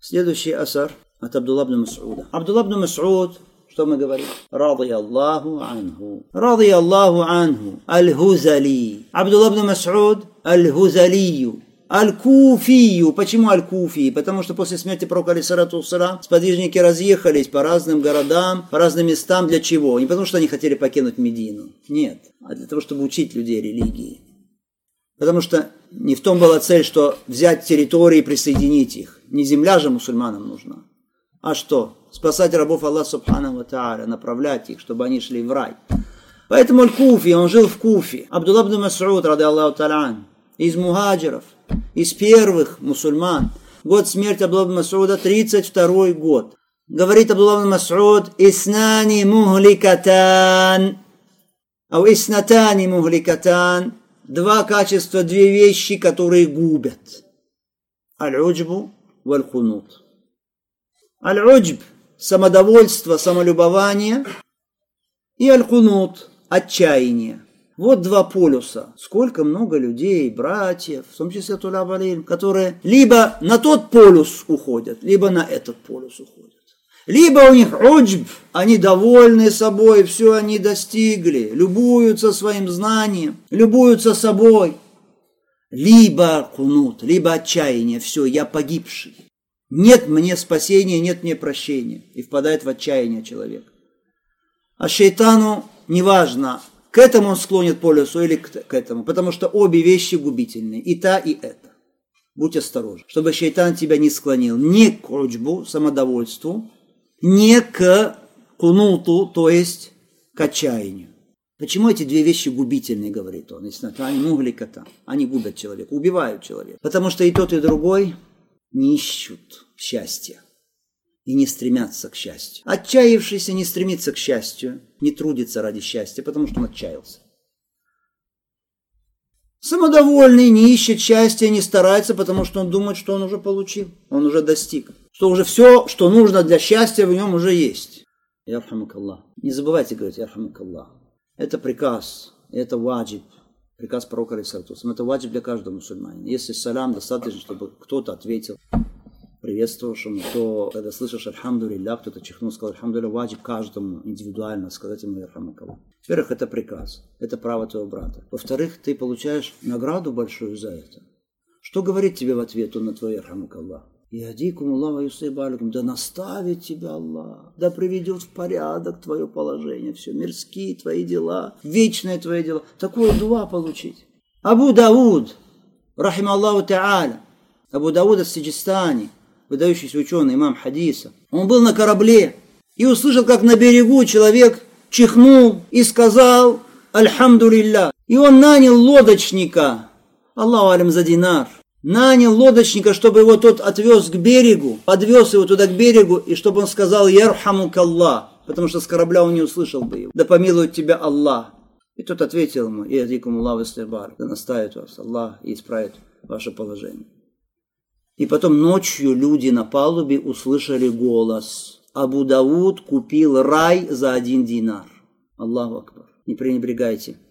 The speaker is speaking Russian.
Следующий асар от Абдулла ибн Мас'уда. Абдулла ибн Мас'уд, что мы говорим? Ради Аллаху анху. Ради Аллаху анху. Аль-Хузали. Абдулла ибн Мас'уд Аль-Хузалию. Аль-Куфию. Почему Аль-Куфи? Потому что после смерти пророка алейхиссалату вассалам сподвижники разъехались по разным городам, по разным местам. Для чего? Не потому что они хотели покинуть Медину. Нет. А для того, чтобы учить людей религии. Потому что не в том была цель, что взять территории и присоединить их. Не земля же мусульманам нужна. А что? Спасать рабов Аллаха Субханаху ва Тааля, направлять их, чтобы они шли в рай. Поэтому Аль-Куфи, он жил в Куфе. Абдулла ибн Мас'уд, ради Аллаху Та'аля, из мухаджиров, из первых мусульман. Год смерти Абдулла ибн Мас'уда 32 год. Говорит Абдулла ибн Мас'уд: «Иснани мухликатан». А иснатани мухликатан. Два качества, две вещи, которые губят. Аль-уджбу валь-хунут. Аль-уджб – самодовольство, самолюбование. И аль-хунут – отчаяние. Вот два полюса. Сколько много людей, братьев, в том числе туляб алейхим, которые либо на тот полюс уходят, либо на этот полюс уходят. Либо у них уджб, они довольны собой, все они достигли, любуются своим знанием, любуются собой. Либо кунут, либо отчаяние, все, я погибший. Нет мне спасения, нет мне прощения. И впадает в отчаяние человек. А шейтану неважно, к этому он склонит полюсу или к этому, потому что обе вещи губительные, и та, и эта. Будь осторожен, чтобы шейтан тебя не склонил ни к уджбу, самодовольству, не к кунуту, то есть к отчаянию. Почему эти две вещи губительные, говорит он? Они мухликата, они губят человека, убивают человека. Потому что и тот, и другой не ищут счастья и не стремятся к счастью. Отчаявшийся не стремится к счастью, не трудится ради счастья, потому что он отчаялся. Самодовольный не ищет счастья, не старается, потому что он думает, что он уже получил, он уже достиг. Что уже все, что нужно для счастья, в нем уже есть. Ярхамукаллах. Не забывайте говорить ярхамукаллах. Это приказ, это ваджиб. Приказ пророка алейхиссалату вассалам. Это ваджиб для каждого мусульманина. Если салям, достаточно, чтобы кто-то ответил приветствовавшему, то когда слышишь альхамдулилля, кто-то чихнул, сказал альхамдулилля, ваджиб каждому индивидуально сказать ему ярхамукаллах. Во-первых, это приказ, это право твоего брата. Во-вторых, ты получаешь награду большую за это. Что говорит тебе в ответ он на твой ярхамукаллах? Иадикум Аллаху юсайбаликум, да наставит тебя Аллах, да приведет в порядок твое положение, все, мирские твои дела, вечные твои дела. Такое дуа получить. Абу Дауд, рахим Аллаху Та'аля, Абу Дауд ас-Сиджистани, выдающийся ученый, имам хадиса, он был на корабле и услышал, как на берегу человек чихнул и сказал альхамдулилля. И он нанял лодочника, Аллаху алям за динар, нанял лодочника, чтобы его тот отвез к берегу, подвез его туда к берегу, и чтобы он сказал ярхамукаллах, потому что с корабля он не услышал бы его. Да помилует тебя Аллах. И тот ответил ему: иадикум Аллаху юсайбаликум, да наставит вас Аллах и исправит ваше положение. И потом ночью люди на палубе услышали голос: Абу Дауд купил рай за 1 динар. Аллаху акбар. Не пренебрегайте